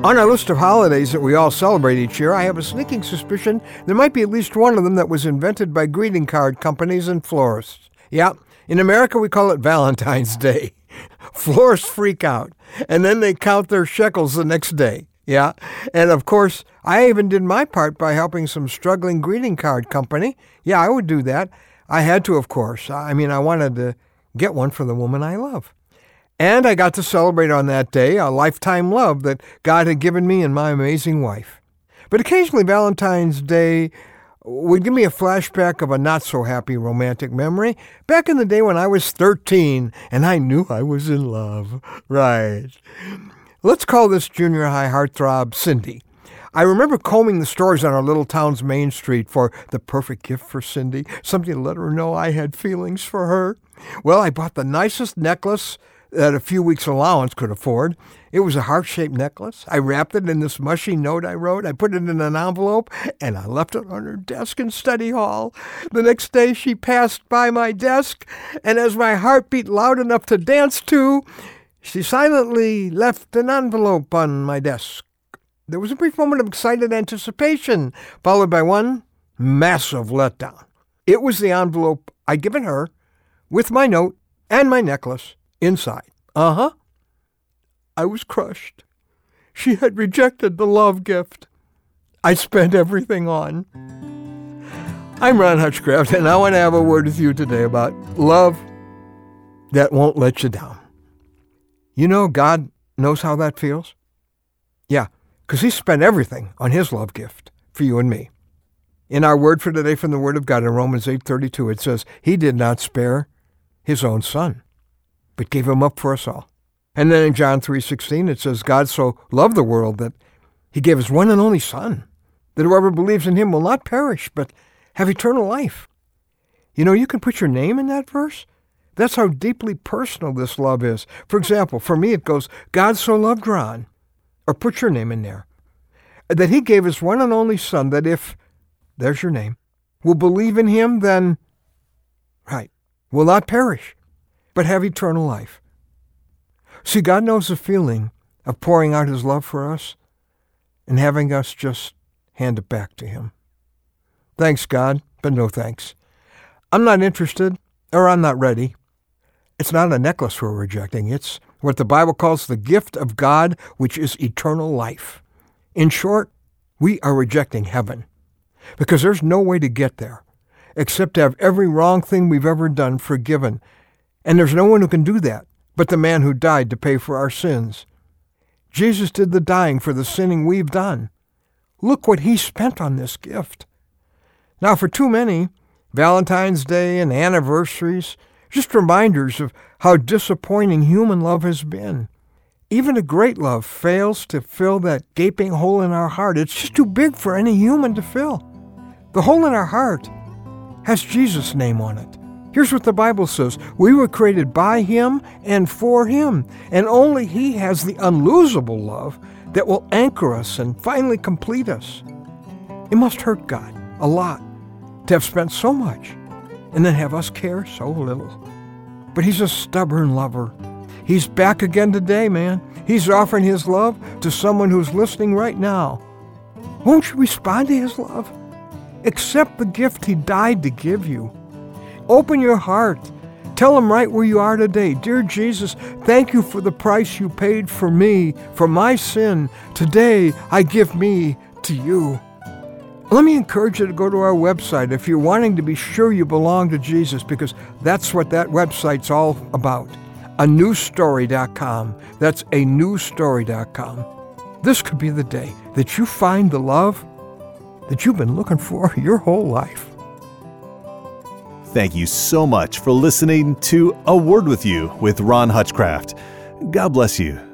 On our list of holidays that we all celebrate each year, I have a sneaking suspicion there might be at least one of them that was invented by greeting card companies and florists. Yeah, in America we call it Valentine's Day. Florists freak out, and then they count their shekels the next day. Yeah, and of course, I even did my part by helping some struggling greeting card company. Yeah, I would do that. I had to, of course. I wanted to get one for the woman I love. And I got to celebrate on that day a lifetime love that God had given me and my amazing wife. But occasionally Valentine's Day would give me a flashback of a not-so-happy romantic memory back in the day when I was 13 and I knew I was in love. Right. Let's call this junior high heartthrob Cindy. I remember combing the stores on our little town's main street for the perfect gift for Cindy, something to let her know I had feelings for her. Well, I bought the nicest necklace that a few weeks' allowance could afford. It was a heart-shaped necklace. I wrapped it in this mushy note I wrote. I put it in an envelope, and I left it on her desk in study hall. The next day, she passed by my desk, and as my heart beat loud enough to dance to, she silently left an envelope on my desk. There was a brief moment of excited anticipation, followed by one massive letdown. It was the envelope I'd given her, with my note and my necklace inside. I was crushed. She had rejected the love gift I spent everything on. I'm Ron Hutchcraft, and I want to have a word with you today about love that won't let you down. You know, God knows how that feels. Yeah, because He spent everything on His love gift for you and me. In our word for today from the Word of God in Romans 8:32, it says, He did not spare His own Son, but gave Him up for us all. And then in John 3:16, it says, God so loved the world that He gave His one and only Son, that whoever believes in Him will not perish, but have eternal life. You know, you can put your name in that verse. That's how deeply personal this love is. For example, for me it goes, God so loved Ron, or put your name in there, that He gave His one and only Son, that if, there's your name, will believe in Him, then, will not perish, but have eternal life. See, God knows the feeling of pouring out His love for us and having us just hand it back to Him. Thanks, God, but no thanks. I'm not interested, or I'm not ready. It's not a necklace we're rejecting. It's what the Bible calls the gift of God, which is eternal life. In short, we are rejecting heaven because there's no way to get there except to have every wrong thing we've ever done forgiven. And there's no one who can do that but the man who died to pay for our sins. Jesus did the dying for the sinning we've done. Look what He spent on this gift. Now, for too many, Valentine's Day and anniversaries, just reminders of how disappointing human love has been. Even a great love fails to fill that gaping hole in our heart. It's just too big for any human to fill. The hole in our heart has Jesus' name on it. Here's what the Bible says. We were created by Him and for Him, and only He has the unlosable love that will anchor us and finally complete us. It must hurt God a lot to have spent so much and then have us care so little. But He's a stubborn lover. He's back again today, man. He's offering His love to someone who's listening right now. Won't you respond to His love? Accept the gift He died to give you. Open your heart. Tell Him right where you are today. Dear Jesus, thank You for the price You paid for me, for my sin. Today, I give me to You. Let me encourage you to go to our website if you're wanting to be sure you belong to Jesus, because that's what that website's all about. anewstory.com. That's anewstory.com. This could be the day that you find the love that you've been looking for your whole life. Thank you so much for listening to A Word With You with Ron Hutchcraft. God bless you.